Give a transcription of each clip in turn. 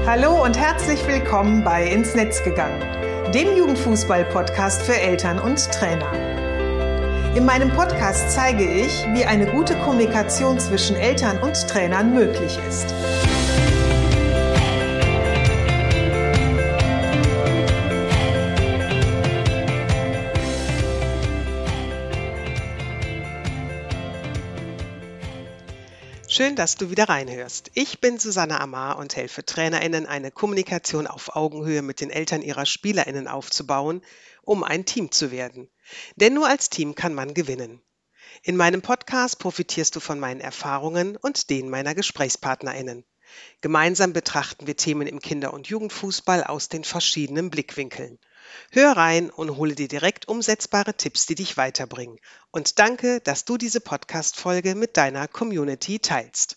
Hallo und herzlich willkommen bei Ins Netz gegangen, dem Jugendfußball-Podcast für Eltern und Trainer. In meinem Podcast zeige ich, wie eine gute Kommunikation zwischen Eltern und Trainern möglich ist. Schön, dass du wieder reinhörst. Ich bin Susanne Amar und helfe TrainerInnen, eine Kommunikation auf Augenhöhe mit den Eltern ihrer SpielerInnen aufzubauen, um ein Team zu werden. Denn nur als Team kann man gewinnen. In meinem Podcast profitierst du von meinen Erfahrungen und denen meiner GesprächspartnerInnen. Gemeinsam betrachten wir Themen im Kinder- und Jugendfußball aus den verschiedenen Blickwinkeln. Hör rein und hole dir direkt umsetzbare Tipps, die dich weiterbringen. Und danke, dass du diese Podcast-Folge mit deiner Community teilst.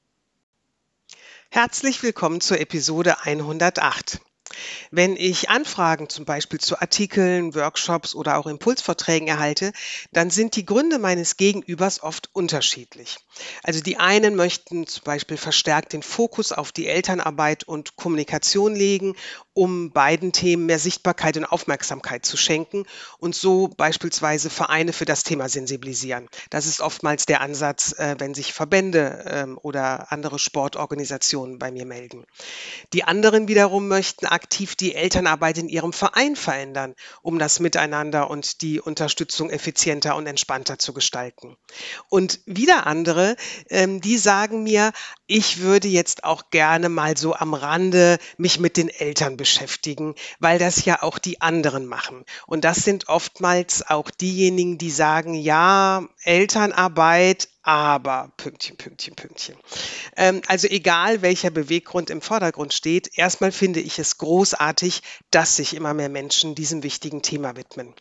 Herzlich willkommen zur Episode 108. Wenn ich Anfragen zum Beispiel zu Artikeln, Workshops oder auch Impulsvorträgen erhalte, dann sind die Gründe meines Gegenübers oft unterschiedlich. Also die einen möchten zum Beispiel verstärkt den Fokus auf die Elternarbeit und Kommunikation legen, um beiden Themen mehr Sichtbarkeit und Aufmerksamkeit zu schenken und so beispielsweise Vereine für das Thema sensibilisieren. Das ist oftmals der Ansatz, wenn sich Verbände oder andere Sportorganisationen bei mir melden. Die anderen wiederum möchten aktiv die Elternarbeit in ihrem Verein verändern, um das Miteinander und die Unterstützung effizienter und entspannter zu gestalten. Und wieder andere, die sagen mir, ich würde jetzt auch gerne mal so am Rande mich mit den Eltern beschäftigen, weil das ja auch die anderen machen. Und das sind oftmals auch diejenigen, die sagen, ja, Elternarbeit, aber Pünktchen, Pünktchen, Pünktchen. Also egal, welcher Beweggrund im Vordergrund steht, erstmal finde ich es großartig, dass sich immer mehr Menschen diesem wichtigen Thema widmen.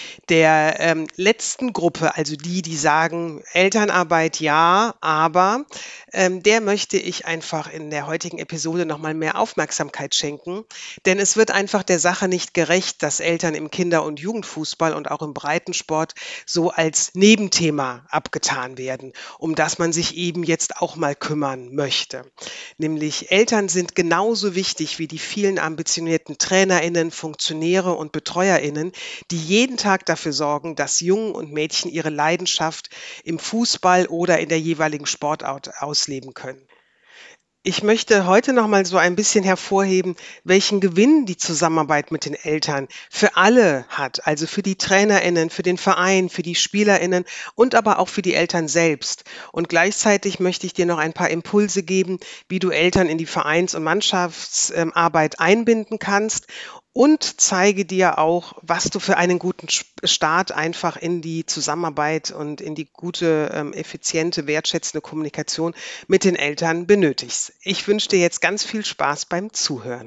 Der letzten Gruppe, also die sagen, Elternarbeit ja, aber der möchte ich einfach in der heutigen Episode nochmal mehr Aufmerksamkeit schenken, denn es wird einfach der Sache nicht gerecht, dass Eltern im Kinder- und Jugendfußball und auch im Breitensport so als Nebenthema abgetan werden, um das man sich eben jetzt auch mal kümmern möchte. Nämlich Eltern sind genauso wichtig wie die vielen ambitionierten TrainerInnen, Funktionäre und BetreuerInnen, die jeden Tag dafür sorgen, dass Jungen und Mädchen ihre Leidenschaft im Fußball oder in der jeweiligen Sportart ausleben können. Ich möchte heute noch mal so ein bisschen hervorheben, welchen Gewinn die Zusammenarbeit mit den Eltern für alle hat, also für die TrainerInnen, für den Verein, für die SpielerInnen und aber auch für die Eltern selbst. Und gleichzeitig möchte ich dir noch ein paar Impulse geben, wie du Eltern in die Vereins- und Mannschaftsarbeit einbinden kannst und zeige dir auch, was du für einen guten Start einfach in die Zusammenarbeit und in die gute, effiziente, wertschätzende Kommunikation mit den Eltern benötigst. Ich wünsche dir jetzt ganz viel Spaß beim Zuhören.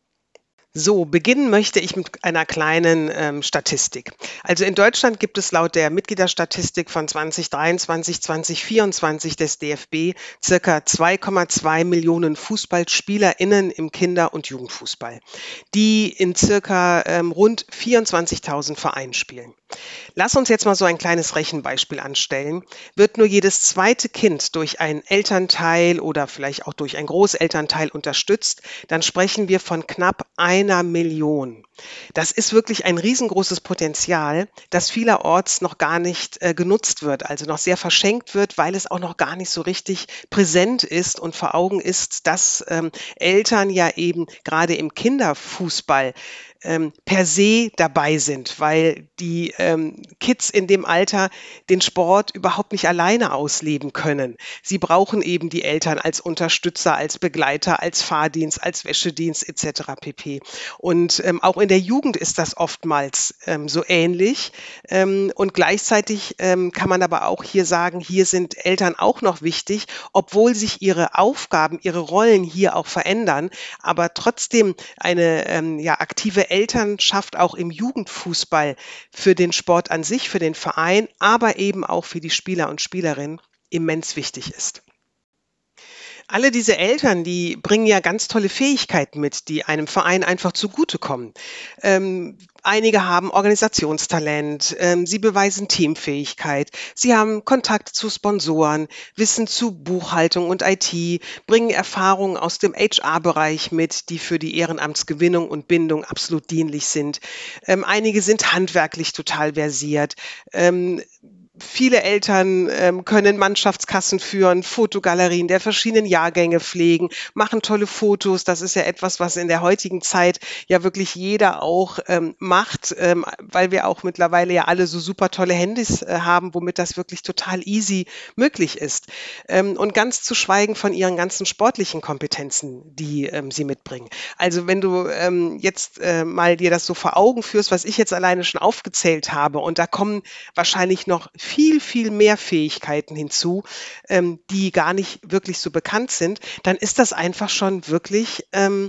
So, beginnen möchte ich mit einer kleinen Statistik. Also in Deutschland gibt es laut der Mitgliederstatistik von 2023, 2024 des DFB circa 2,2 Millionen FußballspielerInnen im Kinder- und Jugendfußball, die in circa rund 24.000 Vereinen spielen. Lass uns jetzt mal so ein kleines Rechenbeispiel anstellen. Wird nur jedes zweite Kind durch einen Elternteil oder vielleicht auch durch einen Großelternteil unterstützt, dann sprechen wir von knapp 1 Million. Das ist wirklich ein riesengroßes Potenzial, das vielerorts noch gar nicht genutzt wird, also noch sehr verschenkt wird, weil es auch noch gar nicht so richtig präsent ist und vor Augen ist, dass Eltern ja eben gerade im Kinderfußball per se dabei sind, weil die Kids in dem Alter den Sport überhaupt nicht alleine ausleben können. Sie brauchen eben die Eltern als Unterstützer, als Begleiter, als Fahrdienst, als Wäschedienst etc. pp. Und auch in der Jugend ist das oftmals so ähnlich. Und gleichzeitig kann man aber auch hier sagen, hier sind Eltern auch noch wichtig, obwohl sich ihre Aufgaben, ihre Rollen hier auch verändern, aber trotzdem eine aktive Elternschaft auch im Jugendfußball für den Sport an sich, für den Verein, aber eben auch für die Spieler und Spielerinnen immens wichtig ist. Alle diese Eltern, die bringen ja ganz tolle Fähigkeiten mit, die einem Verein einfach zugutekommen. Einige haben Organisationstalent, sie beweisen Teamfähigkeit, sie haben Kontakt zu Sponsoren, Wissen zu Buchhaltung und IT, bringen Erfahrungen aus dem HR-Bereich mit, die für die Ehrenamtsgewinnung und Bindung absolut dienlich sind. Einige sind handwerklich total versiert. Viele Eltern können Mannschaftskassen führen, Fotogalerien der verschiedenen Jahrgänge pflegen, machen tolle Fotos. Das ist ja etwas, was in der heutigen Zeit ja wirklich jeder auch macht, weil wir auch mittlerweile ja alle so super tolle Handys haben, womit das wirklich total easy möglich ist. Und ganz zu schweigen von ihren ganzen sportlichen Kompetenzen, die sie mitbringen. Also wenn du jetzt mal dir das so vor Augen führst, was ich jetzt alleine schon aufgezählt habe, und da kommen wahrscheinlich noch viel, viel mehr Fähigkeiten hinzu, die gar nicht wirklich so bekannt sind, dann ist das einfach schon wirklich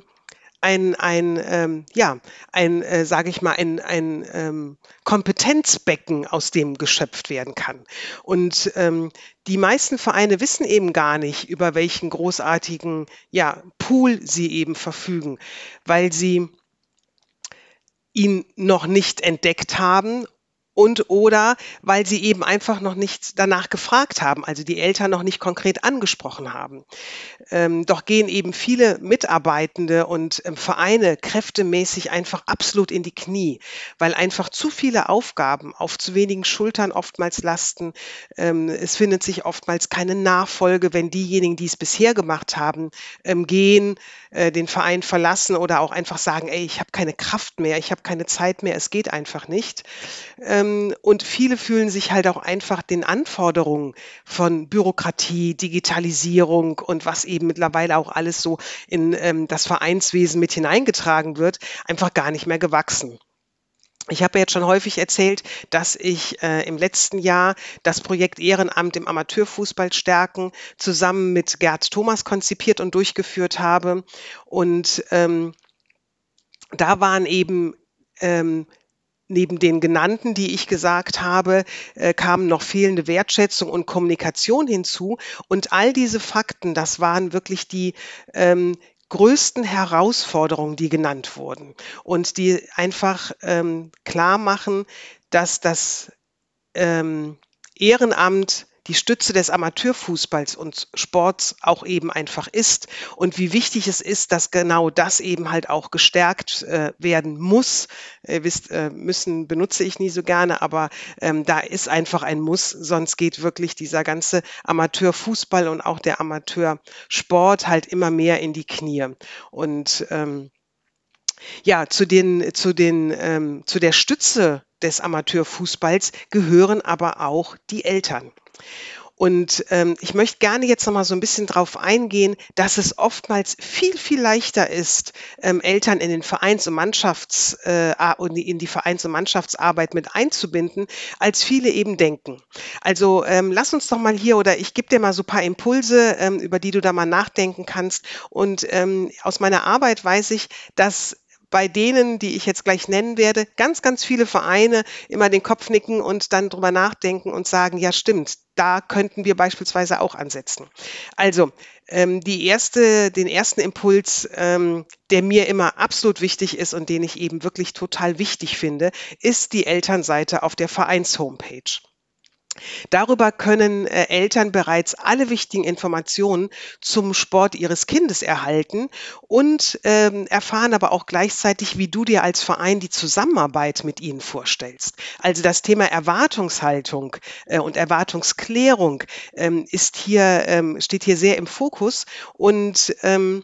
ja, sage ich mal, ein Kompetenzbecken, aus dem geschöpft werden kann. Und die meisten Vereine wissen eben gar nicht, über welchen großartigen, ja, Pool sie eben verfügen, weil sie ihn noch nicht entdeckt haben und oder weil sie eben einfach noch nicht danach gefragt haben, also die Eltern noch nicht konkret angesprochen haben. Doch gehen eben viele Mitarbeitende und Vereine kräftemäßig einfach absolut in die Knie, weil einfach zu viele Aufgaben auf zu wenigen Schultern oftmals lasten. Es findet sich oftmals keine Nachfolge, wenn diejenigen, die es bisher gemacht haben, gehen, den Verein verlassen oder auch einfach sagen, ey, ich habe keine Kraft mehr, ich habe keine Zeit mehr, es geht einfach nicht. Und viele fühlen sich halt auch einfach den Anforderungen von Bürokratie, Digitalisierung und was eben mittlerweile auch alles so in das Vereinswesen mit hineingetragen wird, einfach gar nicht mehr gewachsen. Ich habe ja jetzt schon häufig erzählt, dass ich im letzten Jahr das Projekt Ehrenamt im Amateurfußball stärken zusammen mit Gerd Thomas konzipiert und durchgeführt habe. Und da waren eben neben den genannten, die ich gesagt habe, kamen noch fehlende Wertschätzung und Kommunikation hinzu. Und all diese Fakten, das waren wirklich die größten Herausforderungen, die genannt wurden und die einfach klar machen, dass das Ehrenamt die Stütze des Amateurfußballs und Sports auch eben einfach ist und wie wichtig es ist, dass genau das eben halt auch gestärkt werden muss. Ihr wisst, müssen benutze ich nie so gerne, aber da ist einfach ein Muss, sonst geht wirklich dieser ganze Amateurfußball und auch der Amateursport halt immer mehr in die Knie. Und ja, zu der Stütze des Amateurfußballs gehören aber auch die Eltern. Und ich möchte gerne jetzt noch mal so ein bisschen drauf eingehen, dass es oftmals viel, viel leichter ist, Eltern in den Vereins und und in die Vereins und Mannschaftsarbeit mit einzubinden, als viele eben denken. Also, lass uns doch mal hier oder ich gebe dir mal so ein paar Impulse, über die du da mal nachdenken kannst. Und, aus meiner Arbeit weiß ich, dass bei denen, die ich jetzt gleich nennen werde, ganz, ganz viele Vereine immer den Kopf nicken und dann drüber nachdenken und sagen: „Ja, stimmt, da könnten wir beispielsweise auch ansetzen.“ Also, den ersten Impuls, der mir immer absolut wichtig ist und den ich eben wirklich total wichtig finde, ist die Elternseite auf der Vereins-Homepage. Darüber können Eltern bereits alle wichtigen Informationen zum Sport ihres Kindes erhalten und erfahren aber auch gleichzeitig, wie du dir als Verein die Zusammenarbeit mit ihnen vorstellst. Also das Thema Erwartungshaltung und Erwartungsklärung steht hier sehr im Fokus und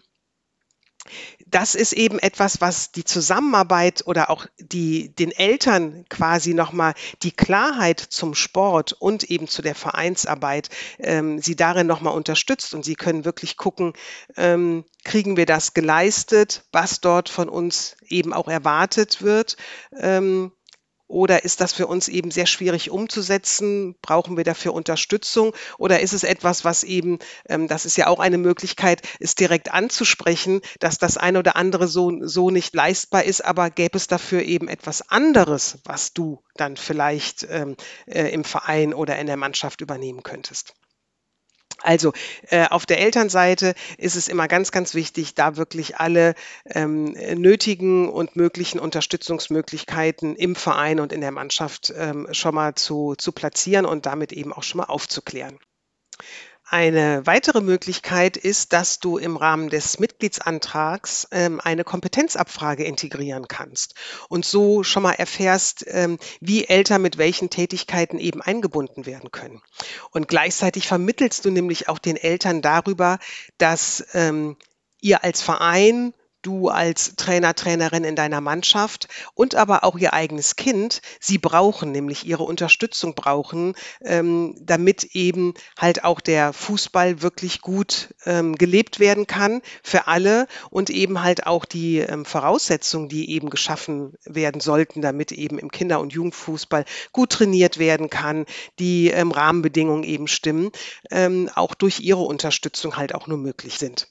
das ist eben etwas, was die Zusammenarbeit oder auch den Eltern quasi nochmal die Klarheit zum Sport und eben zu der Vereinsarbeit sie darin nochmal unterstützt und sie können wirklich gucken, kriegen wir das geleistet, was dort von uns eben auch erwartet wird. Oder ist das für uns eben sehr schwierig umzusetzen? Brauchen wir dafür Unterstützung? Oder ist es etwas, was eben, das ist ja auch eine Möglichkeit, es direkt anzusprechen, dass das eine oder andere so nicht leistbar ist, aber gäbe es dafür eben etwas anderes, was du dann vielleicht im Verein oder in der Mannschaft übernehmen könntest? Also, auf der Elternseite ist es immer ganz, ganz wichtig, da wirklich alle, nötigen und möglichen Unterstützungsmöglichkeiten im Verein und in der Mannschaft, schon mal zu platzieren und damit eben auch schon mal aufzuklären. Eine weitere Möglichkeit ist, dass du im Rahmen des Mitgliedsantrags, eine Kompetenzabfrage integrieren kannst und so schon mal erfährst, wie Eltern mit welchen Tätigkeiten eben eingebunden werden können. Und gleichzeitig vermittelst du nämlich auch den Eltern darüber, dass, ihr als Verein, du als Trainer, Trainerin in deiner Mannschaft und aber auch ihr eigenes Kind sie brauchen, nämlich ihre Unterstützung brauchen, damit eben halt auch der Fußball wirklich gut, gelebt werden kann für alle und eben halt auch die, Voraussetzungen, die eben geschaffen werden sollten, damit eben im Kinder und Jugendfußball gut trainiert werden kann, die, Rahmenbedingungen eben stimmen, auch durch ihre Unterstützung halt auch nur möglich sind.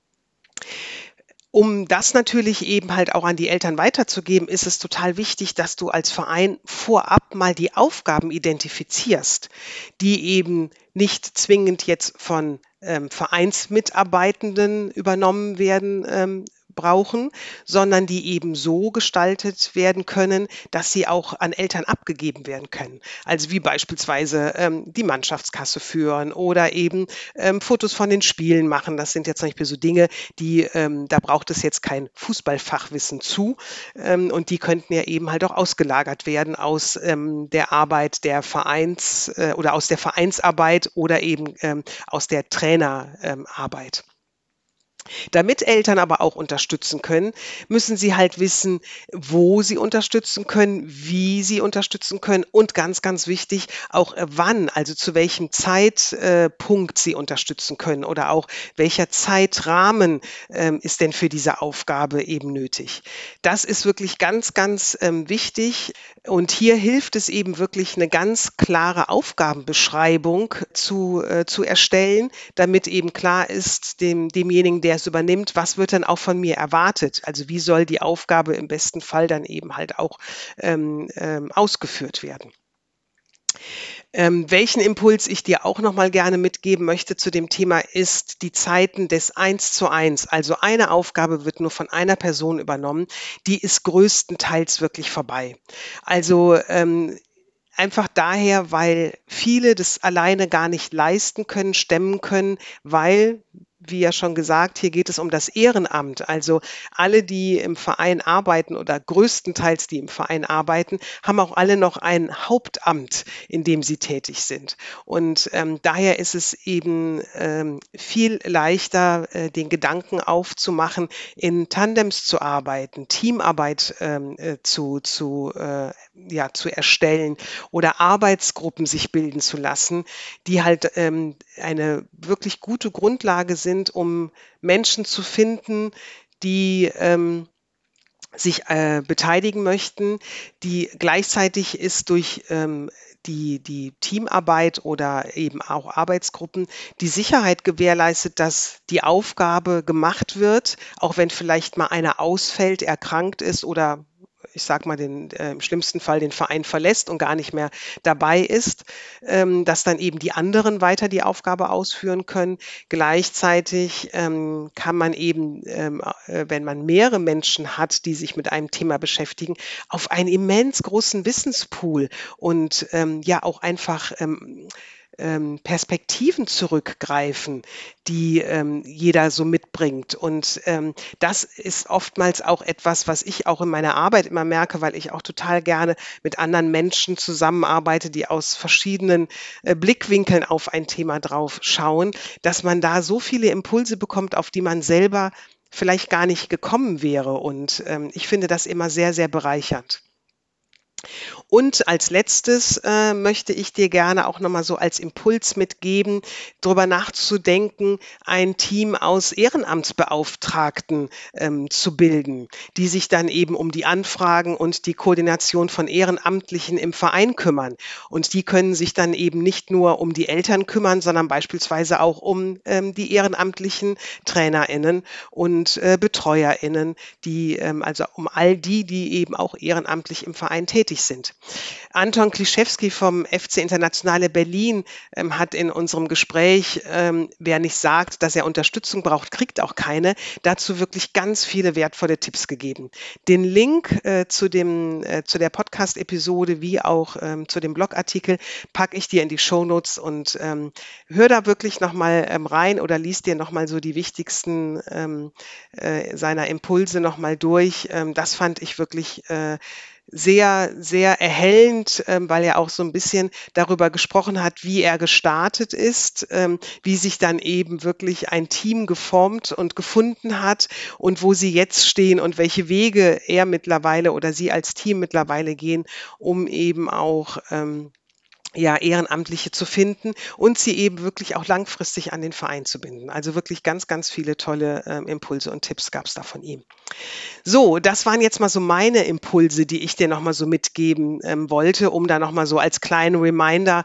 Um das natürlich eben halt auch an die Eltern weiterzugeben, ist es total wichtig, dass du als Verein vorab mal die Aufgaben identifizierst, die eben nicht zwingend jetzt von, Vereinsmitarbeitenden übernommen werden, brauchen, sondern die eben so gestaltet werden können, dass sie auch an Eltern abgegeben werden können. Also wie beispielsweise, die Mannschaftskasse führen oder eben, Fotos von den Spielen machen. Das sind jetzt zum Beispiel so Dinge, die, da braucht es jetzt kein Fußballfachwissen zu, und die könnten ja eben halt auch ausgelagert werden aus, der Arbeit der Vereins oder aus der Vereinsarbeit oder eben, aus der Trainerarbeit. Arbeit. Damit Eltern aber auch unterstützen können, müssen sie halt wissen, wo sie unterstützen können, wie sie unterstützen können und ganz, ganz wichtig, auch wann, also zu welchem Zeitpunkt sie unterstützen können oder auch welcher Zeitrahmen ist denn für diese Aufgabe eben nötig. Das ist wirklich ganz, ganz wichtig und hier hilft es eben wirklich, eine ganz klare Aufgabenbeschreibung zu erstellen, damit eben klar ist demjenigen, der es übernimmt, was wird dann auch von mir erwartet? Also wie soll die Aufgabe im besten Fall dann eben halt auch ausgeführt werden? Welchen Impuls ich dir auch noch mal gerne mitgeben möchte zu dem Thema ist die Zeiten des Eins-zu-eins. Also eine Aufgabe wird nur von einer Person übernommen, die ist größtenteils wirklich vorbei. Also einfach daher, weil viele das alleine gar nicht leisten können, stemmen können, weil, wie ja schon gesagt, hier geht es um das Ehrenamt. Also alle, die im Verein arbeiten oder größtenteils die im Verein arbeiten, haben auch alle noch ein Hauptamt, in dem sie tätig sind. Und daher ist es eben viel leichter, den Gedanken aufzumachen, in Tandems zu arbeiten, Teamarbeit ja, zu erstellen oder Arbeitsgruppen sich bilden zu lassen, die halt eine wirklich gute Grundlage sind, um Menschen zu finden, die sich beteiligen möchten, die gleichzeitig ist durch die Teamarbeit oder eben auch Arbeitsgruppen die Sicherheit gewährleistet, dass die Aufgabe gemacht wird, auch wenn vielleicht mal einer ausfällt, erkrankt ist oder ich sage mal, im schlimmsten Fall den Verein verlässt und gar nicht mehr dabei ist, dass dann eben die anderen weiter die Aufgabe ausführen können. Gleichzeitig kann man eben, wenn man mehrere Menschen hat, die sich mit einem Thema beschäftigen, auf einen immens großen Wissenspool und ja auch einfach Perspektiven zurückgreifen, die jeder so mitbringt. Und das ist oftmals auch etwas, was ich auch in meiner Arbeit immer merke, weil ich auch total gerne mit anderen Menschen zusammenarbeite, die aus verschiedenen Blickwinkeln auf ein Thema drauf schauen, dass man da so viele Impulse bekommt, auf die man selber vielleicht gar nicht gekommen wäre. Und ich finde das immer sehr, sehr bereichernd. Und als Letztes, möchte ich dir gerne auch noch mal so als Impuls mitgeben, drüber nachzudenken, ein Team aus Ehrenamtsbeauftragten, zu bilden, die sich dann eben um die Anfragen und die Koordination von Ehrenamtlichen im Verein kümmern. Und die können sich dann eben nicht nur um die Eltern kümmern, sondern beispielsweise auch um, die ehrenamtlichen TrainerInnen und, BetreuerInnen, die, also um all die, die eben auch ehrenamtlich im Verein tätig sind. Anton Klischewski vom FC Internationale Berlin hat in unserem Gespräch, wer nicht sagt, dass er Unterstützung braucht, kriegt auch keine, dazu wirklich ganz viele wertvolle Tipps gegeben. Den Link zu der Podcast-Episode wie auch zu dem Blogartikel packe ich dir in die Shownotes und hör da wirklich nochmal rein oder lies dir nochmal so die wichtigsten seiner Impulse nochmal durch. Das fand ich wirklich sehr, sehr erhellend, weil er auch so ein bisschen darüber gesprochen hat, wie er gestartet ist, wie sich dann eben wirklich ein Team geformt und gefunden hat und wo sie jetzt stehen und welche Wege er mittlerweile oder sie als Team mittlerweile gehen, um eben auch ja, Ehrenamtliche zu finden und sie eben wirklich auch langfristig an den Verein zu binden. Also wirklich ganz, ganz viele tolle Impulse und Tipps gab es da von ihm. So, das waren jetzt mal so meine Impulse, die ich dir nochmal so mitgeben wollte, um da nochmal so als kleinen Reminder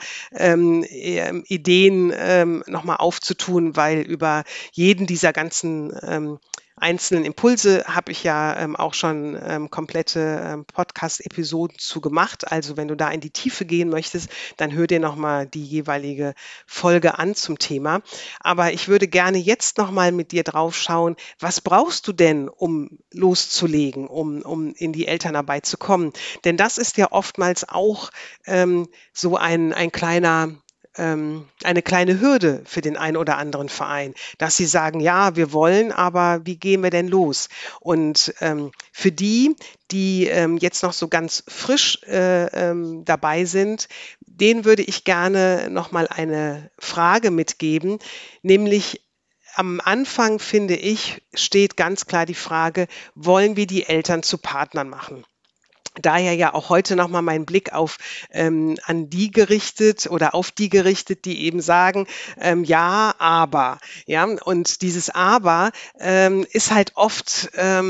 Ideen nochmal aufzutun, weil über jeden dieser ganzen einzelnen Impulse habe ich ja auch schon komplette Podcast-Episoden zu gemacht. Also wenn du da in die Tiefe gehen möchtest, dann hör dir nochmal die jeweilige Folge an zum Thema. Aber ich würde gerne jetzt nochmal mit dir drauf schauen, was brauchst du denn, um loszulegen, um in die Elternarbeit zu kommen? Denn das ist ja oftmals auch so ein kleiner eine kleine Hürde für den einen oder anderen Verein, dass sie sagen, ja, wir wollen, aber wie gehen wir denn los? Und für die, die jetzt noch so ganz frisch dabei sind, denen würde ich gerne nochmal eine Frage mitgeben, nämlich am Anfang, finde ich, steht ganz klar die Frage, wollen wir die Eltern zu Partnern machen? Daher ja auch heute nochmal mein Blick an die gerichtet oder auf die gerichtet, die eben sagen, ja, aber. Ja, und dieses Aber ist halt oft,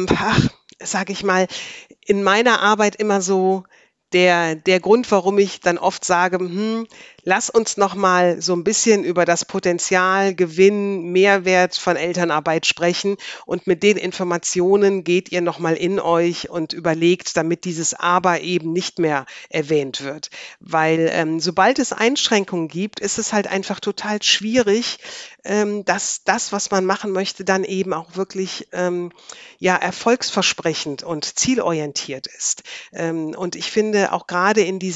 sage ich mal, in meiner Arbeit immer so der Grund, warum ich dann oft sage, lass uns noch mal so ein bisschen über das Potenzial, Gewinn, Mehrwert von Elternarbeit sprechen und mit den Informationen geht ihr noch mal in euch und überlegt, damit dieses Aber eben nicht mehr erwähnt wird. Weil sobald es Einschränkungen gibt, ist es halt einfach total schwierig, dass das, was man machen möchte, dann eben auch wirklich ja, erfolgsversprechend und zielorientiert ist. Und ich finde, auch gerade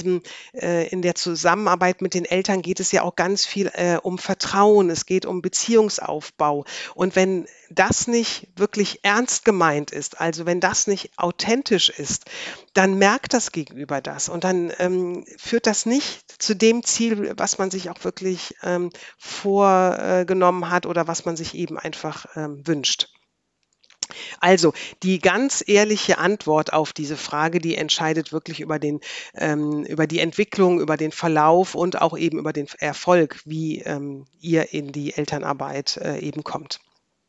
in der Zusammenarbeit mit den Eltern geht es ja auch ganz viel um Vertrauen, es geht um Beziehungsaufbau. Und wenn das nicht wirklich ernst gemeint ist, also wenn das nicht authentisch ist, dann merkt das Gegenüber das und dann führt das nicht zu dem Ziel, was man sich auch wirklich vorgenommen hat oder was man sich eben einfach wünscht. Also die ganz ehrliche Antwort auf diese Frage, die entscheidet wirklich über die Entwicklung, über den Verlauf und auch eben über den Erfolg, wie ihr in die Elternarbeit eben kommt.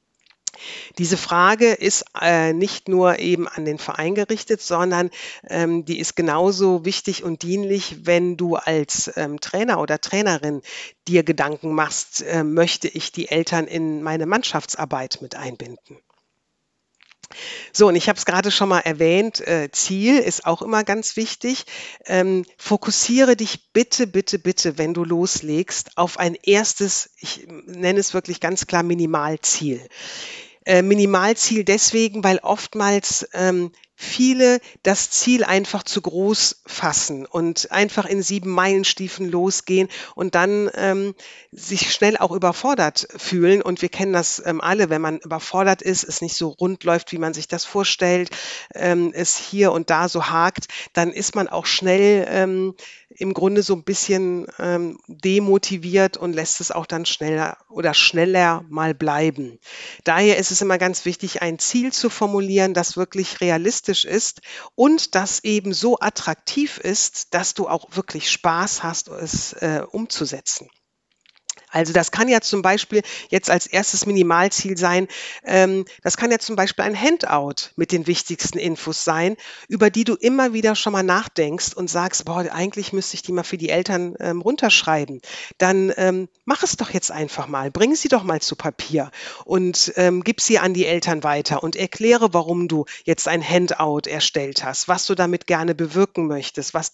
Diese Frage ist nicht nur eben an den Verein gerichtet, sondern die ist genauso wichtig und dienlich, wenn du als Trainer oder Trainerin dir Gedanken machst, möchte ich die Eltern in meine Mannschaftsarbeit mit einbinden? So, und ich habe es gerade schon mal erwähnt, Ziel ist auch immer ganz wichtig. Fokussiere dich bitte, bitte, bitte, wenn du loslegst, auf ein erstes, ich nenne es wirklich ganz klar Minimalziel. Minimalziel deswegen, weil oftmals viele das Ziel einfach zu groß fassen und einfach in 7-Meilen-Stiefeln losgehen und dann sich schnell auch überfordert fühlen. Und wir kennen das alle, wenn man überfordert ist, es nicht so rund läuft, wie man sich das vorstellt, es hier und da so hakt, dann ist man auch schnell im Grunde so ein bisschen demotiviert und lässt es auch dann schneller mal bleiben. Daher ist es immer ganz wichtig, ein Ziel zu formulieren, das wirklich realistisch ist und das eben so attraktiv ist, dass du auch wirklich Spaß hast, es umzusetzen. Also das kann ja zum Beispiel jetzt als erstes Minimalziel sein, das kann ja zum Beispiel ein Handout mit den wichtigsten Infos sein, über die du immer wieder schon mal nachdenkst und sagst, boah, eigentlich müsste ich die mal für die Eltern runterschreiben. Dann mach es doch jetzt einfach mal, bring sie doch mal zu Papier und gib sie an die Eltern weiter und erkläre, warum du jetzt ein Handout erstellt hast, was du damit gerne bewirken möchtest, was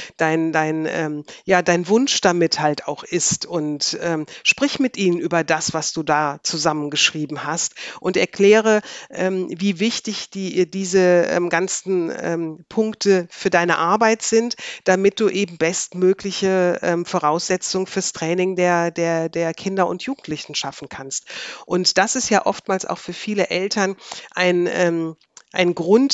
dein Wunsch damit halt auch ist und sprich mit ihnen über das, was du da zusammengeschrieben hast und erkläre, wie wichtig diese ganzen Punkte für deine Arbeit sind, damit du eben bestmögliche Voraussetzungen fürs Training der Kinder und Jugendlichen schaffen kannst. Und das ist ja oftmals auch für viele Eltern ein Grund,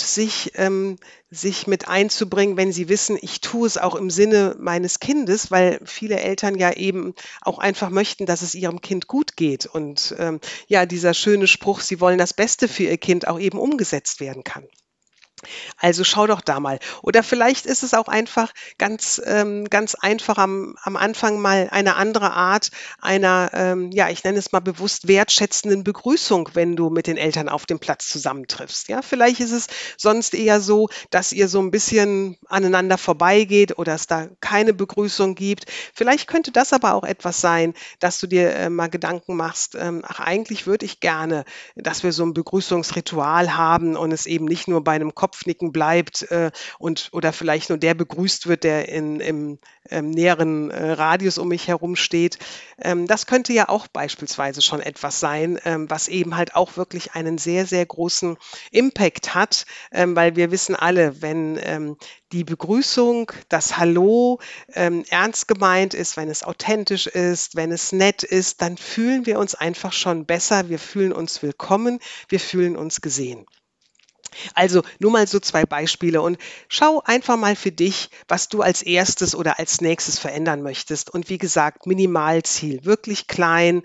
sich mit einzubringen, wenn sie wissen, ich tue es auch im Sinne meines Kindes, weil viele Eltern ja eben auch einfach möchten, dass es ihrem Kind gut geht und ja, dieser schöne Spruch, sie wollen das Beste für ihr Kind auch eben umgesetzt werden kann. Also schau doch da mal. Oder vielleicht ist es auch einfach ganz einfach am Anfang mal eine andere Art einer, ja, ich nenne es mal bewusst wertschätzenden Begrüßung, wenn du mit den Eltern auf dem Platz zusammentriffst. Ja, vielleicht ist es sonst eher so, dass ihr so ein bisschen aneinander vorbeigeht oder es da keine Begrüßung gibt. Vielleicht könnte das aber auch etwas sein, dass du dir mal Gedanken machst, ach, eigentlich würde ich gerne, dass wir so ein Begrüßungsritual haben und es eben nicht nur bei einem Kopfnicken bleibt, und oder vielleicht nur der begrüßt wird, der im näheren Radius um mich herum steht. Das könnte ja auch beispielsweise schon etwas sein, was eben halt auch wirklich einen sehr, sehr großen Impact hat, weil wir wissen alle, wenn die Begrüßung, das Hallo ernst gemeint ist, wenn es authentisch ist, wenn es nett ist, dann fühlen wir uns einfach schon besser, wir fühlen uns willkommen, wir fühlen uns gesehen. Also nur mal so 2 Beispiele und schau einfach mal für dich, was du als erstes oder als nächstes verändern möchtest. Und wie gesagt, Minimalziel, wirklich klein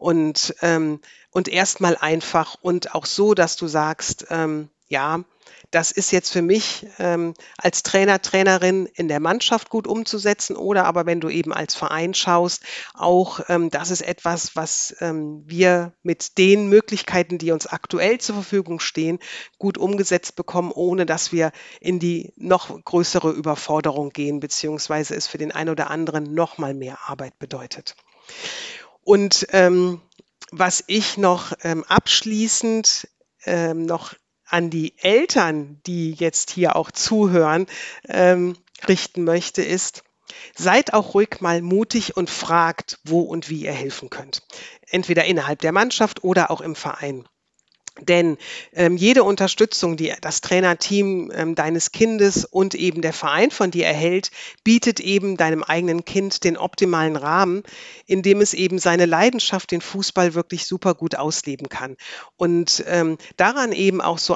und erst mal einfach und auch so, dass du sagst, ja, das ist jetzt für mich als Trainer, Trainerin in der Mannschaft gut umzusetzen oder aber wenn du eben als Verein schaust, auch das ist etwas, was wir mit den Möglichkeiten, die uns aktuell zur Verfügung stehen, gut umgesetzt bekommen, ohne dass wir in die noch größere Überforderung gehen, beziehungsweise es für den einen oder anderen noch mal mehr Arbeit bedeutet. Und was ich noch abschließend noch an die Eltern, die jetzt hier auch zuhören, richten möchte, ist, seid auch ruhig mal mutig und fragt, wo und wie ihr helfen könnt. Entweder innerhalb der Mannschaft oder auch im Verein. Denn jede Unterstützung, die das Trainerteam deines Kindes und eben der Verein von dir erhält, bietet eben deinem eigenen Kind den optimalen Rahmen, in dem es eben seine Leidenschaft, den Fußball, wirklich super gut ausleben kann. Und daran eben auch so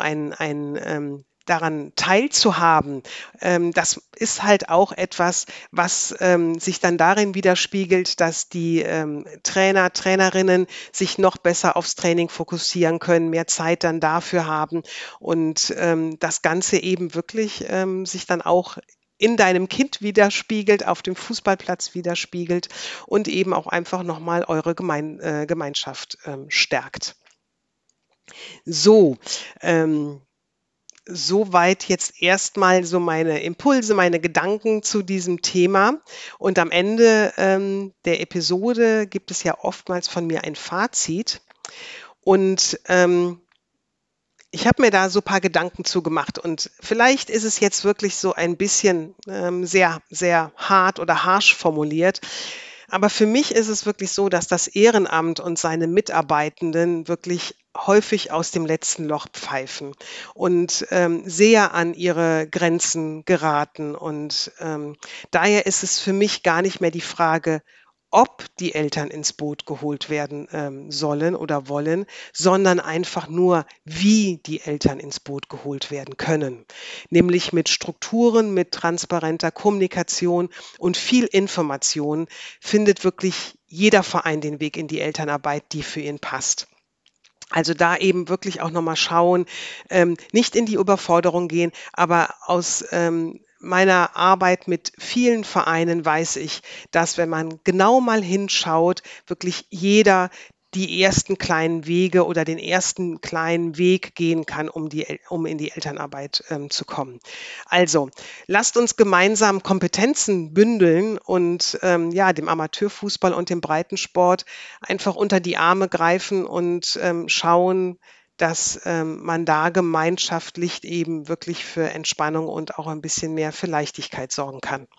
daran teilzuhaben, das ist halt auch etwas, was sich dann darin widerspiegelt, dass die Trainer, Trainerinnen sich noch besser aufs Training fokussieren können, mehr Zeit dann dafür haben und das Ganze eben wirklich sich dann auch in deinem Kind widerspiegelt, auf dem Fußballplatz widerspiegelt und eben auch einfach nochmal eure Gemeinschaft stärkt. So, ähm, soweit jetzt erstmal so meine Impulse, meine Gedanken zu diesem Thema. Und am Ende der Episode gibt es ja oftmals von mir ein Fazit. Und ich habe mir da so ein paar Gedanken zu gemacht. Und vielleicht ist es jetzt wirklich so ein bisschen sehr, sehr hart oder harsch formuliert. Aber für mich ist es wirklich so, dass das Ehrenamt und seine Mitarbeitenden wirklich häufig aus dem letzten Loch pfeifen und sehr an ihre Grenzen geraten. Und daher ist es für mich gar nicht mehr die Frage, ob die Eltern ins Boot geholt werden sollen oder wollen, sondern einfach nur, wie die Eltern ins Boot geholt werden können. Nämlich mit Strukturen, mit transparenter Kommunikation und viel Information findet wirklich jeder Verein den Weg in die Elternarbeit, die für ihn passt. Also da eben wirklich auch noch mal schauen, nicht in die Überforderung gehen, aber meiner Arbeit mit vielen Vereinen weiß ich, dass, wenn man genau mal hinschaut, wirklich jeder die ersten kleinen Wege oder den ersten kleinen Weg gehen kann, um in die Elternarbeit zu kommen. Also, lasst uns gemeinsam Kompetenzen bündeln und ja, dem Amateurfußball und dem Breitensport einfach unter die Arme greifen und schauen, dass man da gemeinschaftlich eben wirklich für Entspannung und auch ein bisschen mehr für Leichtigkeit sorgen kann.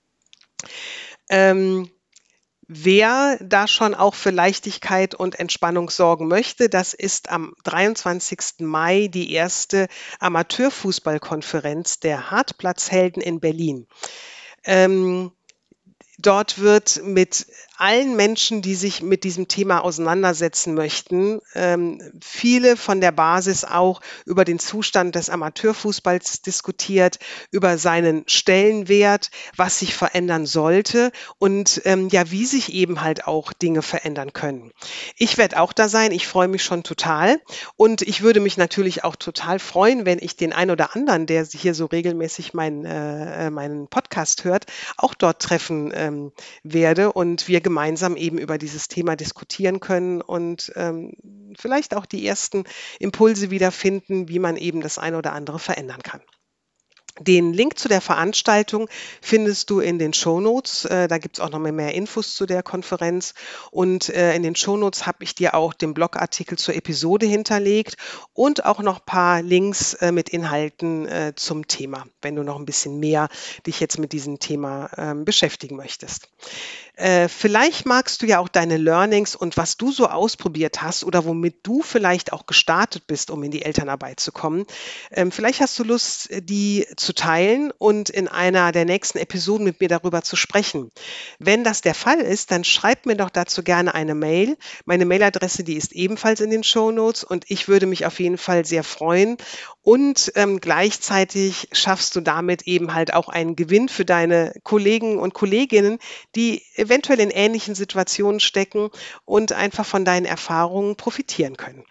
Ähm, Wer da schon auch für Leichtigkeit und Entspannung sorgen möchte, das ist am 23. Mai die erste Amateurfußballkonferenz der Hartplatzhelden in Berlin. Ähm, Dort wird mit allen Menschen, die sich mit diesem Thema auseinandersetzen möchten, viele von der Basis auch über den Zustand des Amateurfußballs diskutiert, über seinen Stellenwert, was sich verändern sollte und ja, wie sich eben halt auch Dinge verändern können. Ich werde auch da sein, ich freue mich schon total und ich würde mich natürlich auch total freuen, wenn ich den ein oder anderen, der hier so regelmäßig meinen Podcast hört, auch dort treffen werde und wir gemeinsam eben über dieses Thema diskutieren können und vielleicht auch die ersten Impulse wiederfinden, wie man eben das eine oder andere verändern kann. Den Link zu der Veranstaltung findest du in den Shownotes. Da gibt es auch noch mehr Infos zu der Konferenz. Und in den Shownotes habe ich dir auch den Blogartikel zur Episode hinterlegt und auch noch ein paar Links mit Inhalten zum Thema, wenn du noch ein bisschen mehr dich jetzt mit diesem Thema beschäftigen möchtest. Vielleicht magst du ja auch deine Learnings und was du so ausprobiert hast oder womit du vielleicht auch gestartet bist, um in die Elternarbeit zu kommen. Vielleicht hast du Lust, die zu teilen und in einer der nächsten Episoden mit mir darüber zu sprechen. Wenn das der Fall ist, dann schreib mir doch dazu gerne eine Mail. Meine Mailadresse, die ist ebenfalls in den Shownotes und ich würde mich auf jeden Fall sehr freuen. Und gleichzeitig schaffst du damit eben halt auch einen Gewinn für deine Kollegen und Kolleginnen, die eventuell in ähnlichen Situationen stecken und einfach von deinen Erfahrungen profitieren können.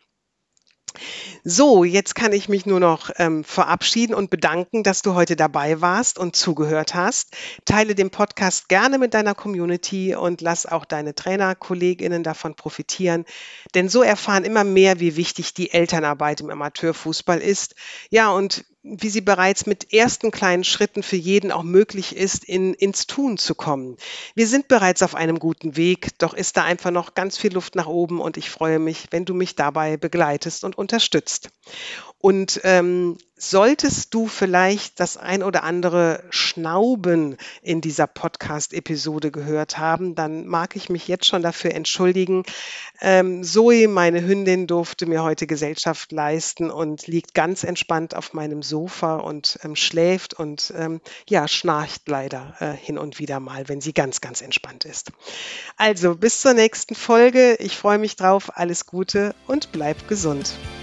So, jetzt kann ich mich nur noch verabschieden und bedanken, dass du heute dabei warst und zugehört hast. Teile den Podcast gerne mit deiner Community und lass auch deine Trainerkolleginnen davon profitieren, denn so erfahren immer mehr, wie wichtig die Elternarbeit im Amateurfußball ist. Ja, und wie sie bereits mit ersten kleinen Schritten für jeden auch möglich ist, ins Tun zu kommen. Wir sind bereits auf einem guten Weg, doch ist da einfach noch ganz viel Luft nach oben und ich freue mich, wenn du mich dabei begleitest und unterstützt. Und solltest du vielleicht das ein oder andere Schnauben in dieser Podcast-Episode gehört haben, dann mag ich mich jetzt schon dafür entschuldigen. Zoe, meine Hündin, durfte mir heute Gesellschaft leisten und liegt ganz entspannt auf meinem Sofa und schläft und ja, schnarcht leider hin und wieder mal, wenn sie ganz, ganz entspannt ist. Also bis zur nächsten Folge. Ich freue mich drauf. Alles Gute und bleib gesund.